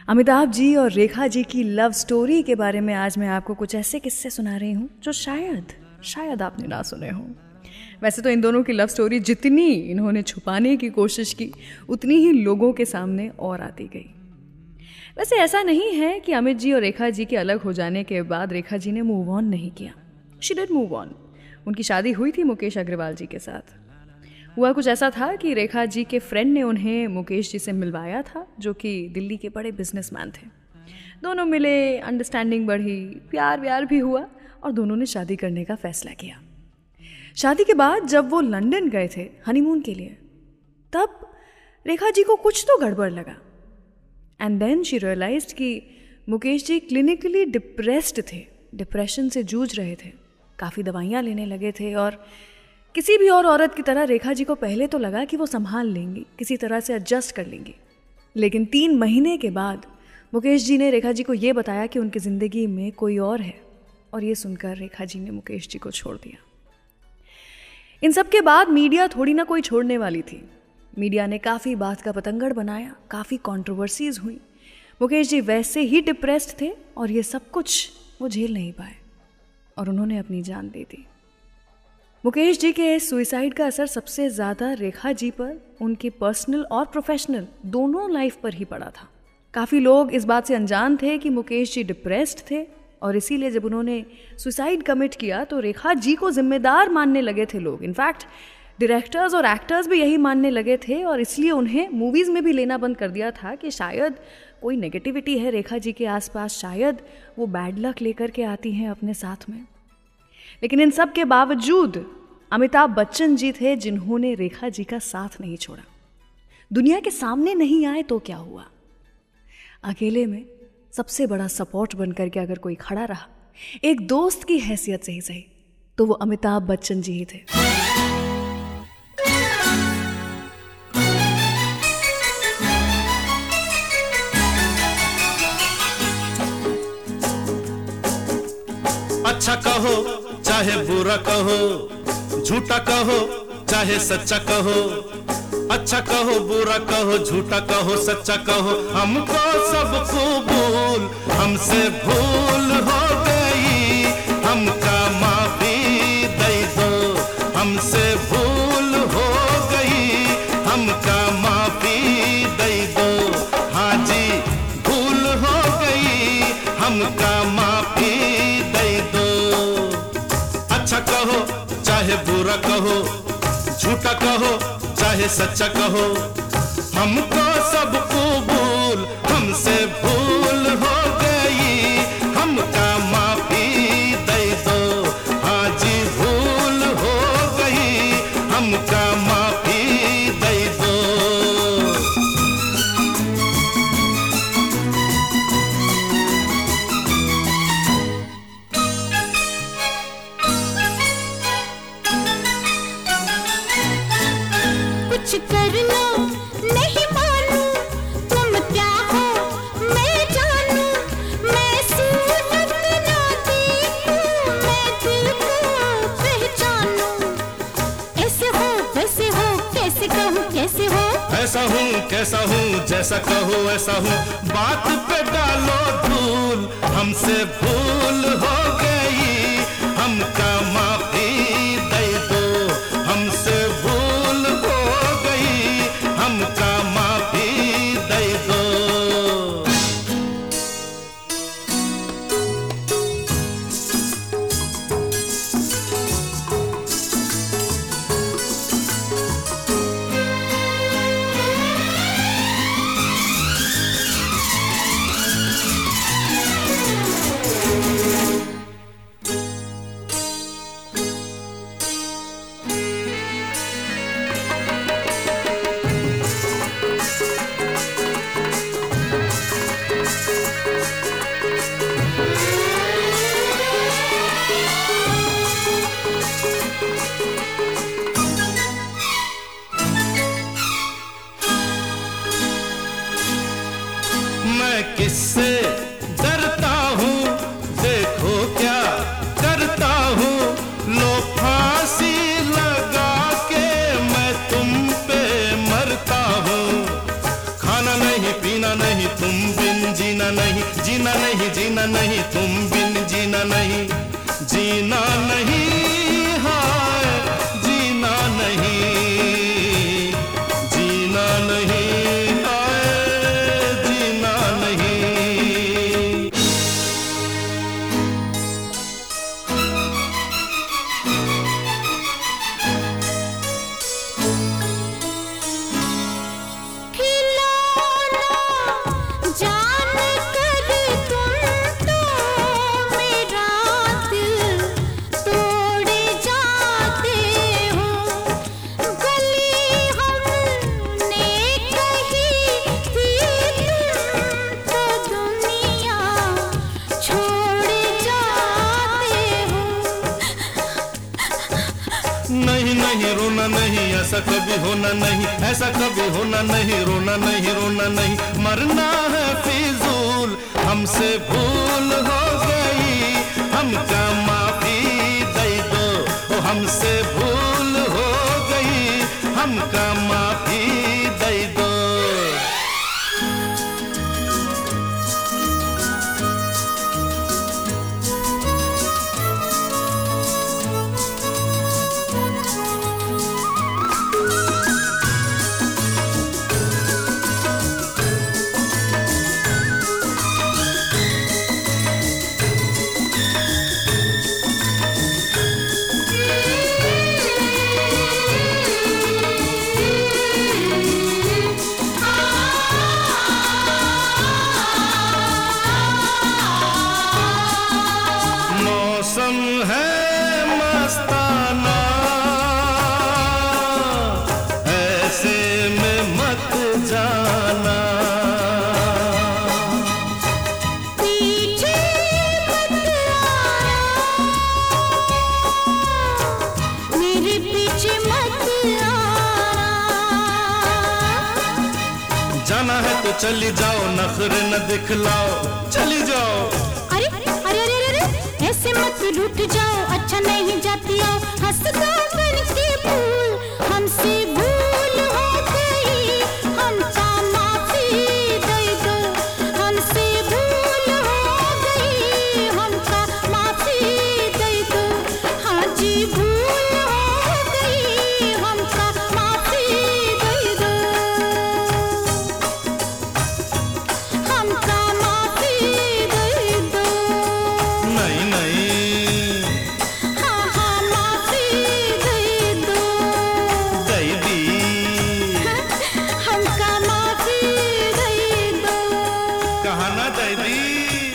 अमिताभ जी और रेखा जी की love story के बारे में आज मैं आपको कुछ ऐसे किस्से सुना रही हूँ जो शायद आपने ना सुने हों। वैसे तो इन दोनों की लव स्टोरी जितनी इन्होंने छुपाने की कोशिश की उतनी ही लोगों के सामने और आती गई। वैसे ऐसा नहीं है कि अमित जी और रेखा जी के अलग हो जाने के बाद रेखा जी ने मूव ऑन नहीं किया। She did move on. उनकी शादी हुई थी मुकेश अग्रवाल जी के साथ। हुआ कुछ ऐसा था कि रेखा जी के फ्रेंड ने उन्हें मुकेश जी से मिलवाया था, जो कि दिल्ली के बड़े बिजनेसमैन थे। दोनों मिले, अंडरस्टैंडिंग बढ़ी, प्यार व्यार भी हुआ और दोनों ने शादी करने का फैसला किया। शादी के बाद जब वो लंदन गए थे हनीमून के लिए, तब रेखा जी को कुछ तो गड़बड़ लगा। एंड देन शी रियलाइज्ड कि मुकेश जी क्लिनिकली डिप्रेस्ड थे, डिप्रेशन से जूझ रहे थे, काफ़ी दवाइयाँ लेने लगे थे। और किसी भी और औरत की तरह रेखा जी को पहले तो लगा कि वो संभाल लेंगी, किसी तरह से एडजस्ट कर लेंगी। लेकिन 3 महीने के बाद मुकेश जी ने रेखा जी को ये बताया कि उनकी ज़िंदगी में कोई और है, और ये सुनकर रेखा जी ने मुकेश जी को छोड़ दिया। इन सब के बाद मीडिया थोड़ी ना कोई छोड़ने वाली थी। मीडिया ने काफ़ी बात का पतंगड़ बनाया, काफ़ी कंट्रोवर्सीज हुई। मुकेश जी वैसे ही डिप्रेस्ड थे और ये सब कुछ वो झेल नहीं पाए और उन्होंने अपनी जान दे दी। मुकेश जी के सुइसाइड का असर सबसे ज़्यादा रेखा जी पर, उनकी पर्सनल और प्रोफेशनल दोनों लाइफ पर ही पड़ा था। काफ़ी लोग इस बात से अनजान थे कि मुकेश जी डिप्रेस्ड थे और इसीलिए जब उन्होंने सुसाइड कमिट किया तो रेखा जी को जिम्मेदार मानने लगे थे लोग। इनफैक्ट डायरेक्टर्स और एक्टर्स भी यही मानने लगे थे और इसलिए उन्हें मूवीज़ में भी लेना बंद कर दिया था कि शायद कोई नेगेटिविटी है रेखा जी के आसपास, शायद वो बैड लक लेकर के आती हैं अपने साथ में। लेकिन इन सब के बावजूद अमिताभ बच्चन जी थे जिन्होंने रेखा जी का साथ नहीं छोड़ा। दुनिया के सामने नहीं आए तो क्या हुआ, अकेले में सबसे बड़ा सपोर्ट बनकर के अगर कोई खड़ा रहा, एक दोस्त की हैसियत से ही सही, तो वो अमिताभ बच्चन जी ही थे। अच्छा कहो चाहे बुरा कहो, झूठा कहो चाहे सच्चा कहो, अच्छा कहो बुरा कहो, झूठा कहो सच्चा कहो, हमको सब कबूल, हमसे भूल हो गई, हमका माफी दे दो, हमसे भूल हो गई, हमका माफी दे दो, हाँ जी भूल हो गई, हमका माफी दे दो। अच्छा कहो चाहे बुरा कहो, झूठा कहो चाहे सच्चा कहो, हमको सब कबूल, हमसे भूल हो गई, हमका माफी दे दो, हाँ जी भूल हो गई, हमका माफी दे दो। कुछ कर लो नहीं मानू, तुम क्या हो मैं जानू, मैं सूरत ना देखूं, मैं दिल को पहचानूं, ऐसे हो वैसे हो, कैसे कहूँ कैसे हो, ऐसा हूँ कैसा हूँ, जैसा कहो ऐसा हूँ, बात पे डालो धूल, हमसे भूल हो गई, हमका माफी दे दो, हमसे भूल हो गई, हमका माफी दे दो। मैं किससे डरता हूँ, देखो क्या करता हूँ, लो फांसी लगा के मैं तुम पे मरता हूँ, खाना नहीं पीना नहीं तुम बिन जीना नहीं, जीना नहीं, जीना नहीं, तुम बिन जीना नहीं, जीना नहीं, हाय जीना नहीं, जीना नहीं, हाय जीना नहीं। खिलौना जान कर तुम तो मेरा दिल तोड़े जाते हो। गली हमने कही थी तुम तो दुनिया छोड़ जाते हो। नहीं नहीं रोना नहीं, ऐसा कभी होना नहीं, ऐसा कभी होना नहीं, रोना नहीं, रोना नहीं, मरना है फिजूल, हमसे भूल हो गई, हमका माफी दे दो, ओ हमसे भूल हो गई, हमका माफी दे दो। मौसम है मस्ताना, ऐसे में मत जाना, पीछे मत आना, मेरे पीछे मत आना। जाना है तो चली जाओ, नखरे न दिखलाओ, चली जाओ। अरे अरे अरे अरे ऐसे मत रूठ जाओ, अच्छा नहीं जाती हो, हंसता बन के भूल, हमसे भूल हो गई, हमका माफी दे दो, हमसे भूल हो गई, हमका माफी दे दो, हाँ जी भूल हो गई, हमका माफी दे दो, हमका माफी दे दो। नहीं नहीं हाँ हाँ माफी दे दो, दे दी, हमका माफी दे दो। कहा ना दे दी।